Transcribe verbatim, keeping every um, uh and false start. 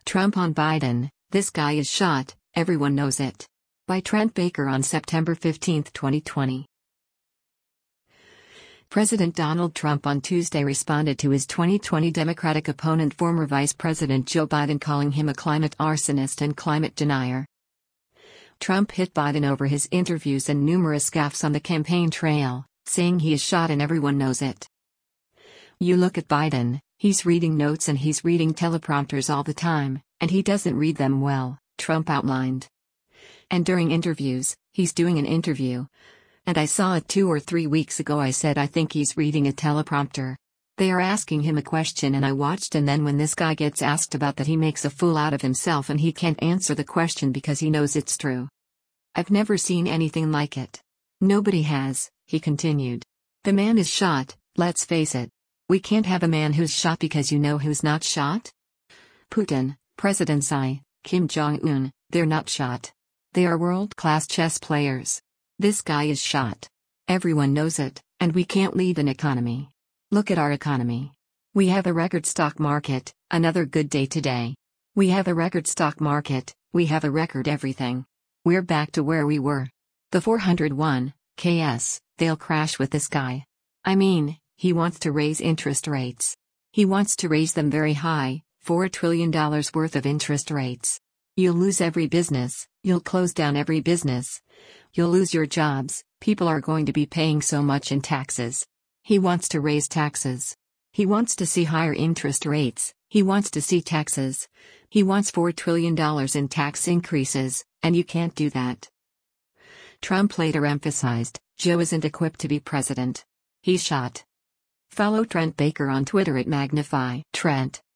Trump on Biden, this guy is shot, everyone knows it. By Trent Baker on September fifteenth, twenty twenty. President Donald Trump on Tuesday responded to his twenty twenty Democratic opponent, former Vice President Joe Biden, calling him a climate arsonist and climate denier. Trump hit Biden over his interviews and numerous gaffes on the campaign trail, saying he is shot and everyone knows it. You look at Biden, he's reading notes and he's reading teleprompters all the time, and he doesn't read them well, Trump outlined. And during interviews, he's doing an interview. And I saw it two or three weeks ago. I said I think he's reading a teleprompter. They are asking him a question and I watched, and then when this guy gets asked about that, he makes a fool out of himself and he can't answer the question because he knows it's true. I've never seen anything like it. Nobody has, he continued. The man is shot, let's face it. We can't have a man who's shot because you know who's not shot? Putin, President Xi, Kim Jong-un, they're not shot. They are world-class chess players. This guy is shot. Everyone knows it, and we can't lead an economy. Look at our economy. We have a record stock market, another good day today. We have a record stock market, we have a record everything. We're back to where we were. The four hundred one K S, they'll crash with this guy. I mean, he wants to raise interest rates. He wants to raise them very high, four trillion dollars worth of interest rates. You'll lose every business, you'll close down every business. You'll lose your jobs, people are going to be paying so much in taxes. He wants to raise taxes. He wants to see higher interest rates, he wants to see taxes. He wants four trillion dollars in tax increases, and you can't do that. Trump later emphasized, Joe isn't equipped to be president. He's shot. Follow Trent Baker on Twitter at Magnify Trent.